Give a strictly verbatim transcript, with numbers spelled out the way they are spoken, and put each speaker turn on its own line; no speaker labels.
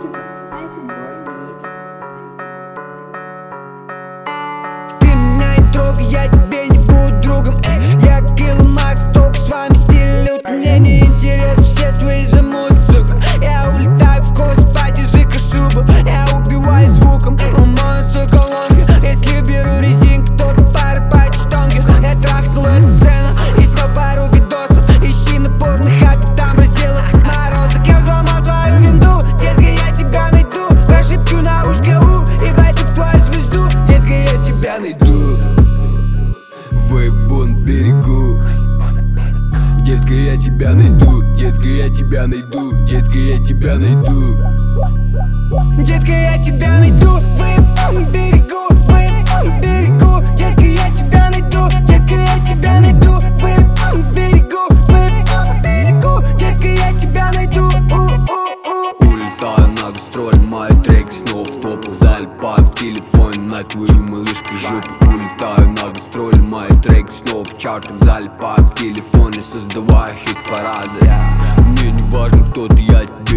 типа acid boy beats.
Ты меня не трогай, я тебе не буду другом. Эй, я Килл Макс, только с вами стиль лют. Мне не интересны все твои замуты, сука. Я улетаю в космос, подержи-ка шубу. Я убиваю звуком, ломаются колонки. Если беру резинку, то пары по штанге. Я трахнул эту сцену и снял пару видосов. Ищи на порнохабе, там разделы отморозок. Я взломал твою винду, детка, я тебя найду. Прошепчу на ушко у и войду в твою звезду. Детка, я тебя найду. Вейбон берегу. Детка, я тебя найду. Детка, я тебя найду. Детка, я тебя найду. Детка, я тебя найду. Вейбон берегу. Вейбон берегу. Детка, я тебя найду. Детка, я тебя найду. Вейбон берегу. Вейбон берегу. Детка, я тебя найду. Улетаю на гастроль, мои треки снова в топах. Залипаю в телефон на твою малышку жопу. Улетаю на гастроль, мои треки снова в чартах. Залипаю в телефоне, создавая хит-парады. Мне не важно, кто ты, я